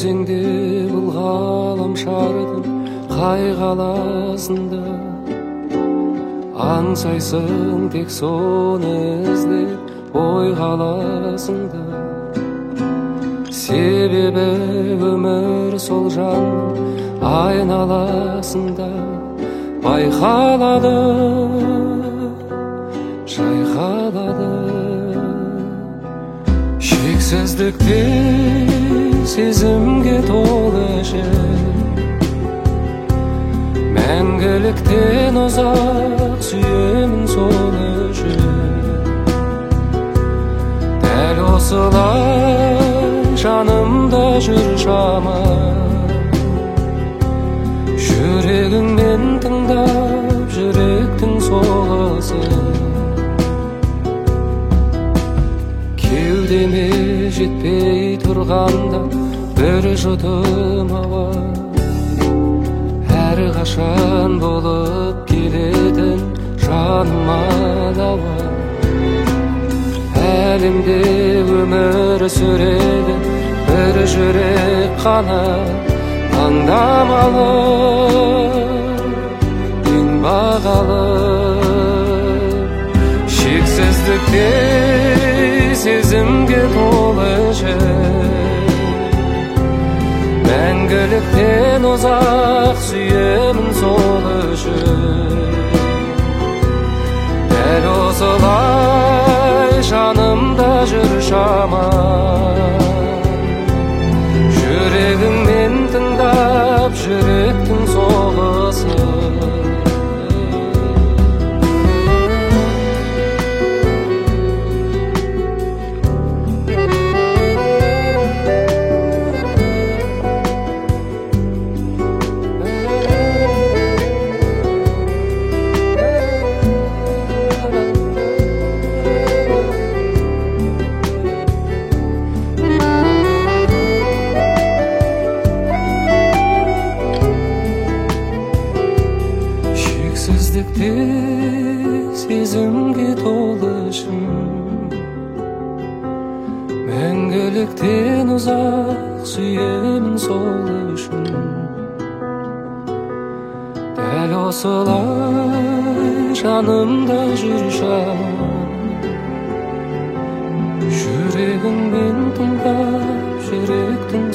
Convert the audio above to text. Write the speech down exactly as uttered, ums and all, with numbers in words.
өзіңде бұл ғалам шардың қай қаласында аңсайсың тек соны іздеп ой қаласында. Себебі өмір сол жанның айналасында байқалады, жайқалады. Шексіздікте сезімге толы жер, мәңгіліктен ұзақ сүйемін соны жүр. Дәл осылай жанымда жүр жаман, жүрегіңмен тыңдап жүректің соғысын. Кеудеме жетпей тұрғанда бір жұтым ауа, әрқашан болып келетін жаныма дауа. Әлемде өмір сүреді бір жүрек қана, таңдамалы, ең бағалы. Шексіздікте сезімге толы жер, мәңгіліктен ұзақ сүйемін сол үшін. Дәл осылай жанымда жүр жаман, жүрегіңмен тыңдап жүректің соғысын. Шексіздікте сезімге толы шын, мәңгіліктен ұзақ сүйемін сол үшін. Дәл осылай жанымда жүр жаман, жүрегіңмен тыңдап жүректің